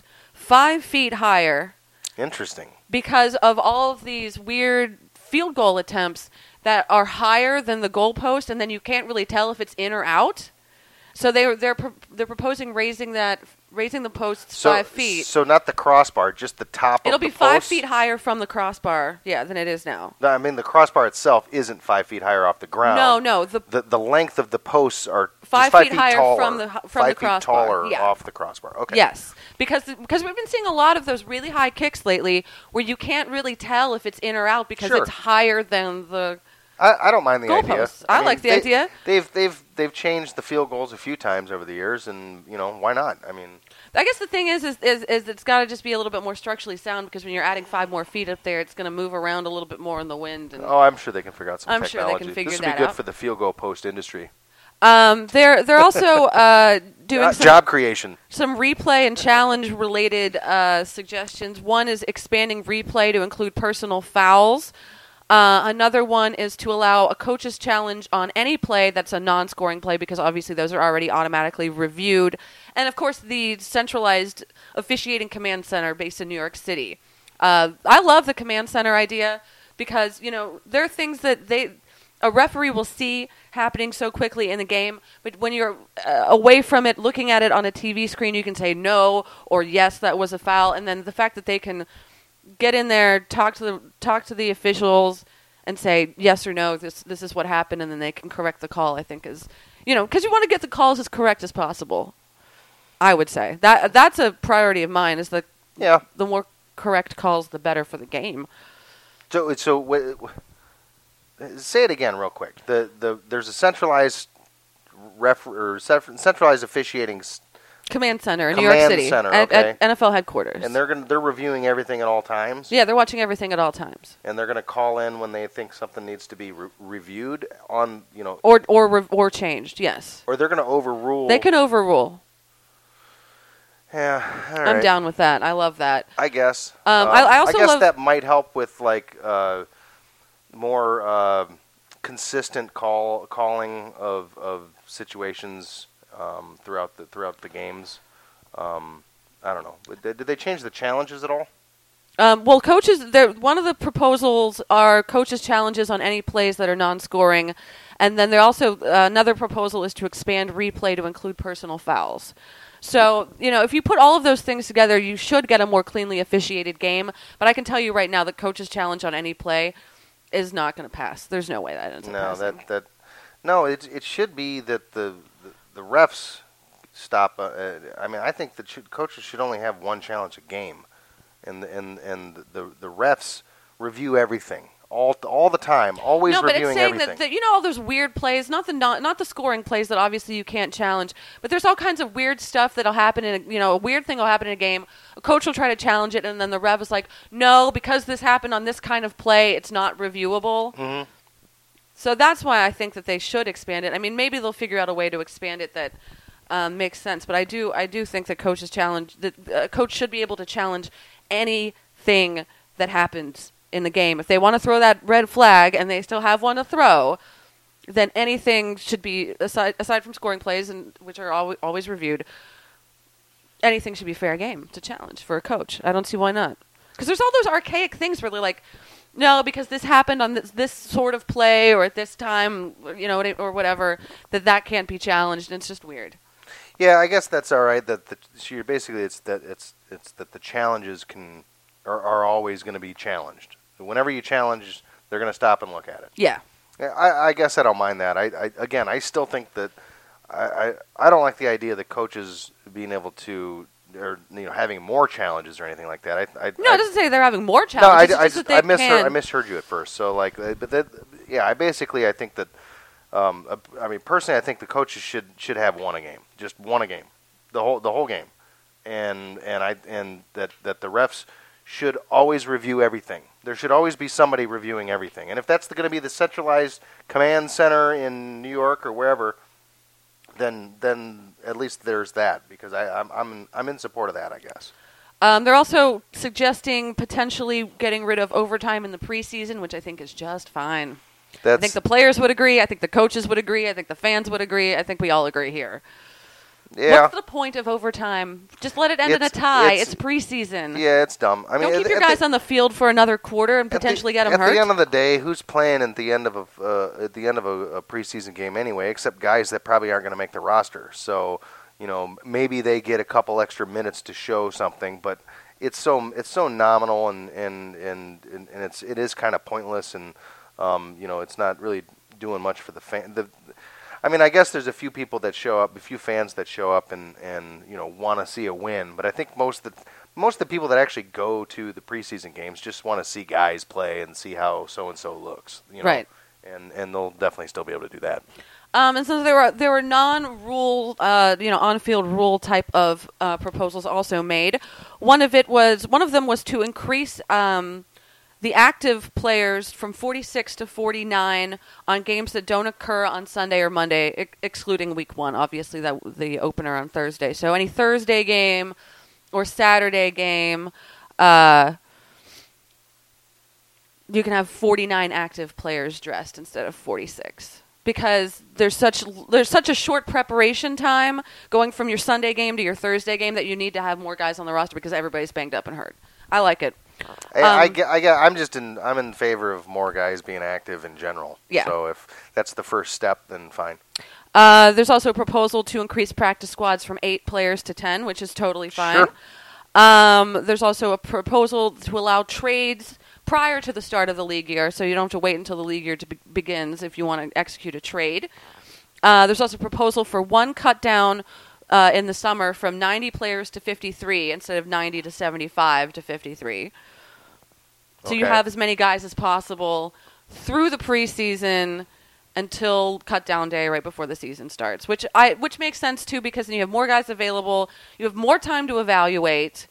5 feet higher Interesting. because of all of these weird field goal attempts that are higher than the goalpost, and then you can't really tell if it's in or out. So they're proposing raising the posts 5 feet. So not the crossbar, just the top It'll of the be 5 post? feet higher from the crossbar, than it is now. No, I mean, the crossbar itself isn't 5 feet higher off the ground. No. The length of the posts are 5 just feet higher taller, from the 5 feet crossbar. taller Yeah. off the crossbar. Okay. Yes, because we've been seeing a lot of those really high kicks lately where you can't really tell if it's in or out because Sure. it's higher than the I don't mind the idea. goalposts. I like the idea. They've changed the field goals a few times over the years, and why not? I mean, I guess the thing is it's got to just be a little bit more structurally sound because when you're adding 5 more feet up there, it's going to move around a little bit more in the wind. And I'm sure they can figure out some I'm technology. sure they can figure this that would be good out. for the field goal post industry. They're also doing Job creation. some replay and challenge related suggestions. One is expanding replay to include personal fouls. Another one is to allow a coach's challenge on any play that's a non-scoring play because obviously those are already automatically reviewed. And, of course, the centralized officiating command center based in New York City. I love the command center idea because, there are things that a referee will see happening so quickly in the game, but when you're away from it, looking at it on a TV screen, you can say no or yes, that was a foul. And then the fact that they can get in there, talk to the officials, and say yes or no. This is what happened, and then they can correct the call. I think is because you want to get the calls as correct as possible. I would say that's a priority of mine. Is the more correct calls, the better for the game. So say it again real quick. There's a centralized centralized officiating command center in New York City at NFL headquarters, and they're reviewing everything at all times. Yeah, they're watching everything at all times, and they're going to call in when they think something needs to be reviewed on or changed. Yes, or they're going to overrule. They can overrule. Yeah, all right. I'm down with that. I love that. I guess. I also guess love that might help with more consistent calling of situations throughout the games. I don't know. Did they change the challenges at all? Well, coaches. One of the proposals are coaches' challenges on any plays that are non-scoring, and then there also another proposal is to expand replay to include personal fouls. So, if you put all of those things together, you should get a more cleanly officiated game. But I can tell you right now, the coach's challenge on any play is not going to pass. There's no way that ends up passing. It should be that the refs stop. I think the coaches should only have one challenge a game, and the refs review everything all the time, always reviewing everything. No, but it's saying that all those weird plays, not the scoring plays that obviously you can't challenge, but there's all kinds of weird stuff that'll happen in a weird thing will happen in a game. A coach will try to challenge it, and then the ref is like, no, because this happened on this kind of play, it's not reviewable. Mm-hmm. So that's why I think that they should expand it. I mean, maybe they'll figure out a way to expand it that makes sense, but I do think that a coach should be able to challenge anything that happens in the game. If they want to throw that red flag and they still have one to throw, then anything should be, aside from scoring plays, which are always reviewed, anything should be fair game to challenge for a coach. I don't see why not. Because there's all those archaic things where they're like, no, because this happened on this sort of play or at this time, or whatever, that can't be challenged, and it's just weird. Yeah, I guess that's all right. Basically it's that the challenges are always going to be challenged. Whenever you challenge, they're going to stop and look at it. Yeah. I guess I don't mind that. I still think that I don't like the idea that coaches being able to, or having more challenges or anything like that. It doesn't say they're having more challenges. I misheard you at first. So I think that. Personally, I think the coaches should have one a game, just one a game, the whole game, and that the refs should always review everything. There should always be somebody reviewing everything. And if that's going to be the centralized command center in New York or wherever, then at least there's that, because I'm in support of that, I guess. They're also suggesting potentially getting rid of overtime in the preseason, which I think is just fine. I think the players would agree. I think the coaches would agree. I think the fans would agree. I think we all agree here. Yeah. What's the point of overtime? Just let it end in a tie. It's preseason. Yeah, it's dumb. I mean, don't keep your guys on the field for another quarter and potentially get them hurt. At the end of the day, who's playing at the end of a preseason game anyway? Except guys that probably aren't going to make the roster. So, maybe they get a couple extra minutes to show something, but it's so nominal and it is kind of pointless, and it's not really doing much for the fan. I mean, I guess there's a few people that show up, a few fans that show up and want to see a win. But I think most of the people that actually go to the preseason games just want to see guys play and see how so and so looks. Right. And they'll definitely still be able to do that. And so there were non-rule, on-field rule type of proposals also made. One of them was to increase the active players from 46 to 49 on games that don't occur on Sunday or Monday, excluding Week 1, obviously, the opener on Thursday. So any Thursday game or Saturday game, you can have 49 active players dressed instead of 46. Because there's such a short preparation time going from your Sunday game to your Thursday game that you need to have more guys on the roster because everybody's banged up and hurt. I like it. I'm in favor of more guys being active in general. Yeah. So if that's the first step, then fine. There's also a proposal to increase practice squads from 8 players to 10, which is totally fine. Sure. There's also a proposal to allow trades prior to the start of the league year, so you don't have to wait until the league year begins if you want to execute a trade. There's also a proposal for one cut down in the summer from 90 players to 53 instead of 90 to 75 to 53. So you have as many guys as possible through the preseason until cut down day right before the season starts, which makes sense too because then you have more guys available, you have more time to evaluate.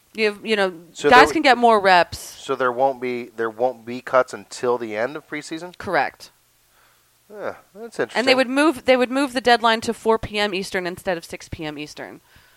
Guys can get more reps. So there won't be cuts until the end of preseason? Correct. Yeah, that's interesting. And they would move the deadline to 4 p.m. Eastern instead of 6 p.m. Eastern.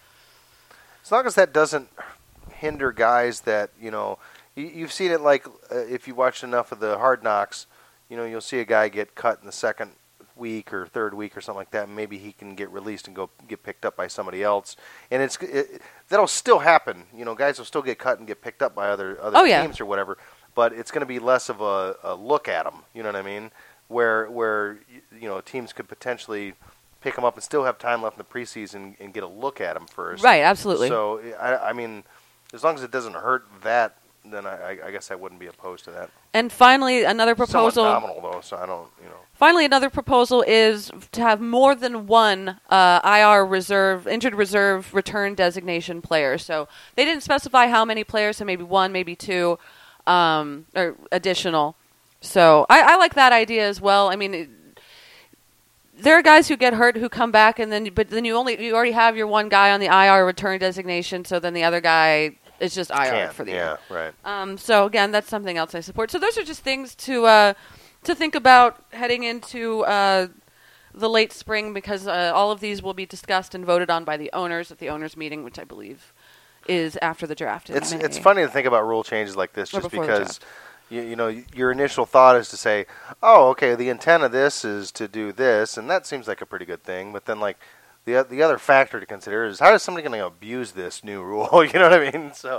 As long as that doesn't hinder guys that, you've seen it like if you watched enough of the Hard Knocks, you'll see a guy get cut in the second week or third week or something like that, and maybe he can get released and go get picked up by somebody else. And that'll still happen. Guys will still get cut and get picked up by other teams or whatever, but it's going to be less of a look at them. You know what I mean? Where teams could potentially pick them up and still have time left in the preseason and get a look at them first. Right, absolutely. So, I mean, as long as it doesn't hurt that, then I guess I wouldn't be opposed to that. And finally, another proposal. Somewhat nominal, though, so I don't, Finally, another proposal is to have more than one injured reserve return designation player. So they didn't specify how many players, so maybe 1, maybe 2, or additional. So I like that idea as well. I mean, there are guys who get hurt who come back, but then you already have your one guy on the IR return designation, so then the other guy is just IR for the year. Yeah, right. So again, that's something else I support. So those are just things to think about heading into the late spring because all of these will be discussed and voted on by the owners at the owners meeting, which I believe is after the draft. It's funny to think about rule changes like this just because your initial thought is to say, oh, okay, the intent of this is to do this, and that seems like a pretty good thing. But then, like, the other factor to consider is how is somebody going to abuse this new rule? You know what I mean? So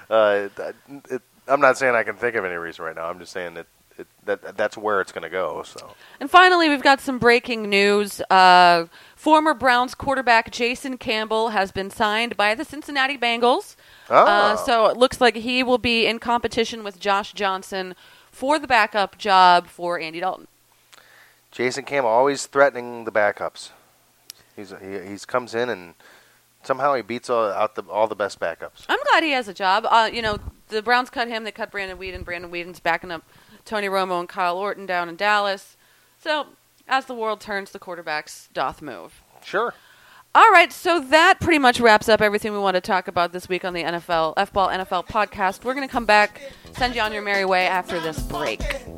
I'm not saying I can think of any reason right now. I'm just saying that's where it's going to go. So. And finally, we've got some breaking news. Former Browns quarterback Jason Campbell has been signed by the Cincinnati Bengals. So it looks like he will be in competition with Josh Johnson for the backup job for Andy Dalton. Jason Campbell always threatening the backups. He's comes in and somehow he beats all the best backups. I'm glad he has a job. The Browns cut him. They cut Brandon Weeden. Brandon Weeden's backing up Tony Romo and Kyle Orton down in Dallas. So as the world turns, the quarterbacks doth move. Sure. All right, so that pretty much wraps up everything we want to talk about this week on the F-Ball NFL podcast. We're going to come back, send you on your merry way after this break.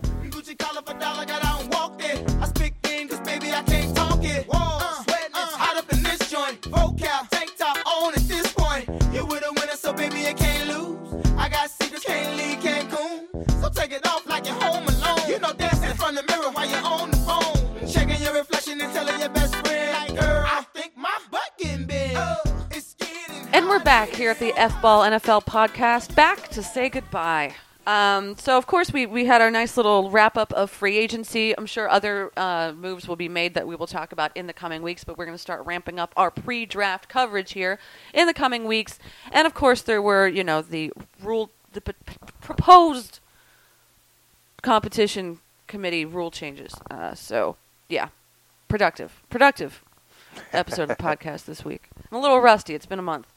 Take it off like you're home alone. Dancing in front of the mirror while you're on the phone. Checking your reflection and telling your best friend, girl, I think my butt getting big. And we're back here at the F-Ball NFL podcast, back to say goodbye. So, of course, we had our nice little wrap-up of free agency. I'm sure other moves will be made that we will talk about in the coming weeks, but we're going to start ramping up our pre-draft coverage here in the coming weeks. And, of course, there were, the proposed competition committee rule changes. So, yeah, productive episode of the podcast this week. I'm a little rusty. It's been a month.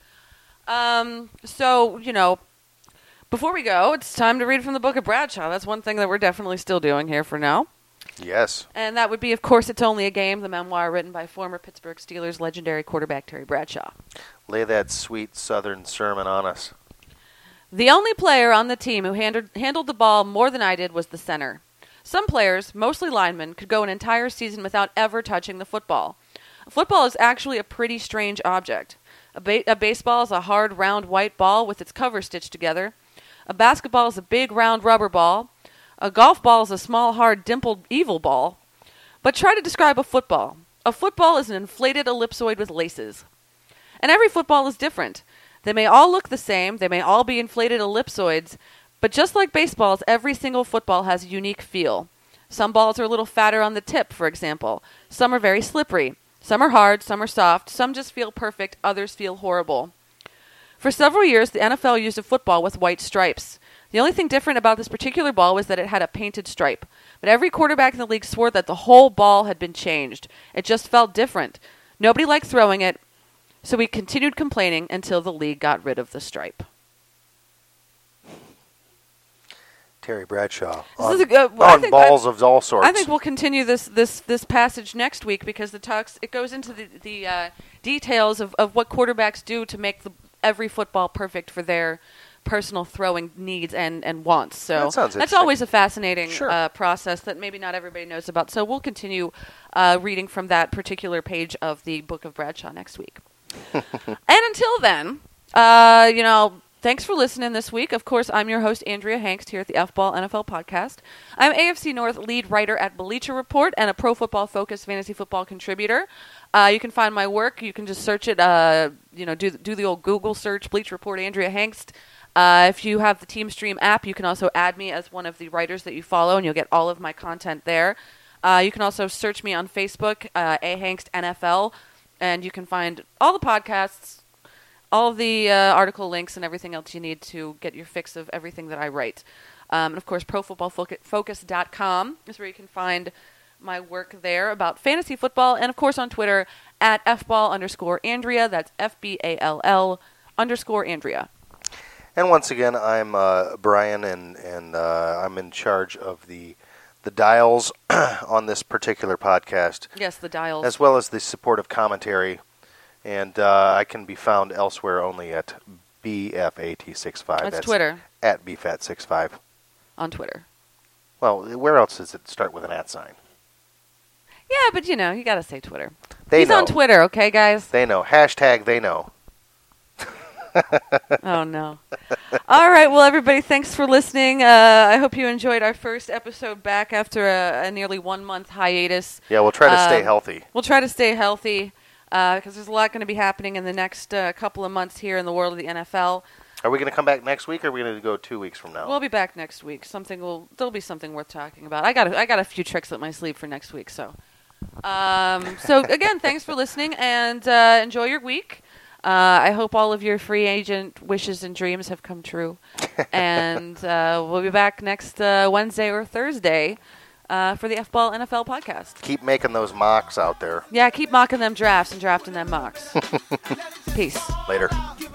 Before we go, it's time to read from the Book of Bradshaw. That's one thing that we're definitely still doing here for now. Yes. And that would be, of course, It's Only a Game, the memoir written by former Pittsburgh Steelers legendary quarterback Terry Bradshaw. Lay that sweet southern sermon on us. The only player on the team who handled the ball more than I did was the center. Some players, mostly linemen, could go an entire season without ever touching the football. A football is actually a pretty strange object. A baseball is a hard, round, white ball with its cover stitched together. A basketball is a big, round rubber ball. A golf ball is a small, hard, dimpled, evil ball. But try to describe a football. A football is an inflated ellipsoid with laces. And every football is different. They may all look the same. They may all be inflated ellipsoids. But just like baseballs, every single football has a unique feel. Some balls are a little fatter on the tip, for example. Some are very slippery. Some are hard, some are soft. Some just feel perfect. Others feel horrible. For several years, the NFL used a football with white stripes. The only thing different about this particular ball was that it had a painted stripe. But every quarterback in the league swore that the whole ball had been changed. It just felt different. Nobody liked throwing it, so we continued complaining until the league got rid of the stripe. Terry Bradshaw. This is On balls of all sorts. I think we'll continue this passage next week because it goes into the details of what quarterbacks do to make every football perfect for their personal throwing needs and wants. So that's always a fascinating process that maybe not everybody knows about. So we'll continue reading from that particular page of the Book of Bradshaw next week. And until then, thanks for listening this week. Of course, I'm your host, Andrea Hangst, here at the F-Ball NFL Podcast. I'm AFC North lead writer at Bleacher Report and a Pro Football Focus fantasy football contributor. You can find my work. You can just search it, do the old Google search, Bleacher Report, Andrea Hangst. If you have the TeamStream app, you can also add me as one of the writers that you follow, and you'll get all of my content there. You can also search me on Facebook, A. Hangst NFL, and you can find all the podcasts, all of the article links, and everything else you need to get your fix of everything that I write. And, of course, ProFootballFocus.com is where you can find my work there about fantasy football. And, of course, on Twitter, at FBall_Andrea. That's FBALL_Andrea. And once again, I'm Brian, and I'm in charge of the dials on this particular podcast. Yes, the dials. As well as the supportive commentary. And I can be found elsewhere only at BFAT65. That's Twitter. At BFAT65. On Twitter. Well, where else does it start with an @ sign? Yeah, but you got to say Twitter. He's on Twitter, okay, guys? They know. Hashtag they know. Oh, no. All right, well, everybody, thanks for listening. I hope you enjoyed our first episode back after a nearly 1 month hiatus. Yeah, we'll try to stay healthy. We'll try to stay healthy because there's a lot going to be happening in the next couple of months here in the world of the NFL. Are we going to come back next week, or are we going to go 2 weeks from now? We'll be back next week. There'll be something worth talking about. I got a few tricks up my sleeve for next week. So again, thanks for listening, and enjoy your week. I hope all of your free agent wishes and dreams have come true. And we'll be back next Wednesday or Thursday for the F-Ball NFL podcast. Keep making those mocks out there. Yeah, keep mocking them drafts and drafting them mocks. Peace. Later.